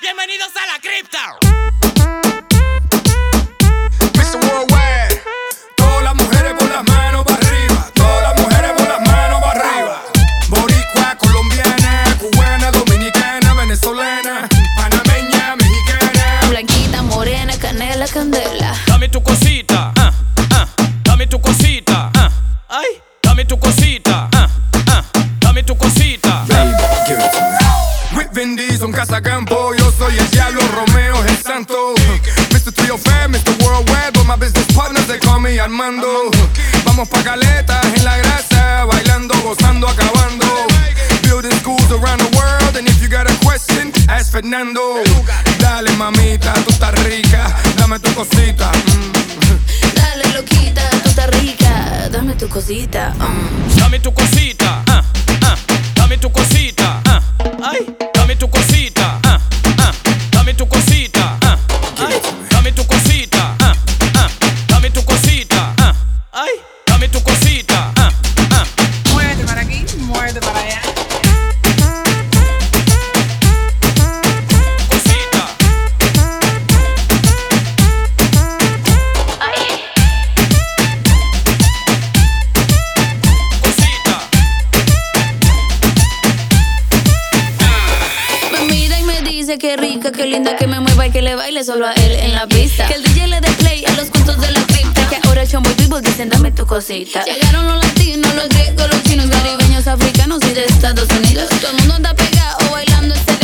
Bienvenidos a la cripta. Mr. Worldwide. Todas las mujeres con las manos para arriba. Todas las mujeres con las manos para arriba. Boricua, colombiana, cubana, dominicana, venezolana, panameña, mexicana. Blanquita, morena, canela, candela. Dame tu cosita, dame tu cosita, ay, dame tu cosita, dame tu cosita. Baby, give it to me. With Vin Diesel, Casacampo, yo soy el diablo, Romeo es el santo. Mr. 305, Mr. Worldwide, but my business partners, they call me Armando. Vamos pa' Caleta, en la grasa, bailando, gozando, acabando. Building schools around the world, and if you got a question, ask Fernando. Dale, mamita, tú estás rica, dame tu cosita. Dale, loquita, tú estás rica. Dame tu cosita. Dame tu cosita, dame tu cosita, ay, dame tu cosita, dame tu cosita, ay, dame tu cosita, dame tu cosita, ay, dame tu cosita, Muévete para aquí, muévete para allá. cosita. Cosita. Me mira y me dice que rica, que linda, que me mueva y que le baile solo a él en la pista. Que el DJ le dé play a los puntos de la cripta. Que ahora Chombo y People dicen dame tu cosita. Llegaron los latinos, los griegos, los chinos, caribeños, africanos y de Estados Unidos. Todo el mundo anda pegado bailando este